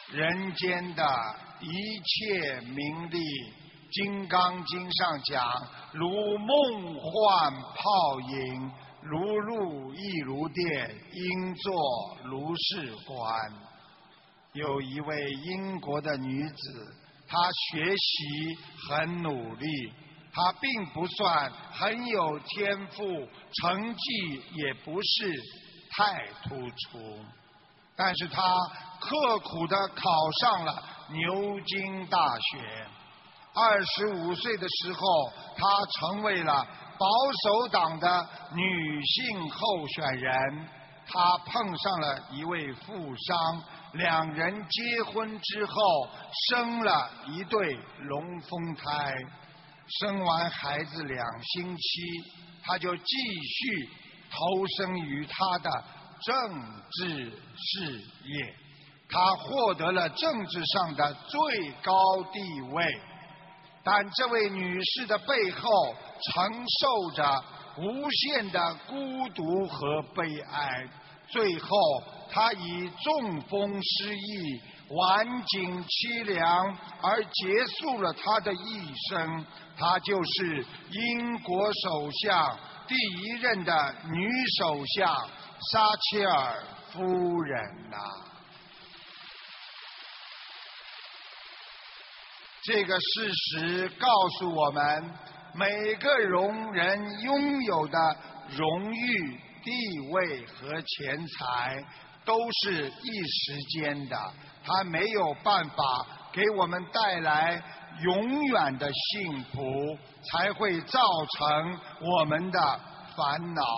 人间的一切名利。《金刚经》上讲，如梦幻泡影，如露亦如电，应作如是观。有一位英国的女子，她学习很努力，她并不算很有天赋，成绩也不是太突出，但是她刻苦地考上了牛津大学。25岁的时候，她成为了保守党的女性候选人。她碰上了一位富商，两人结婚之后生了一对龙凤胎。生完孩子2星期，她就继续投身于她的政治事业。她获得了政治上的最高地位。但这位女士的背后承受着无限的孤独和悲哀，最后她以中风失忆、晚景凄凉而结束了她的一生。她就是英国首相第1任的女首相撒切尔夫人呐。这个事实告诉我们，每个人拥有的荣誉、地位和钱财都是一时间的，它没有办法给我们带来永远的幸福，才会造成我们的烦恼。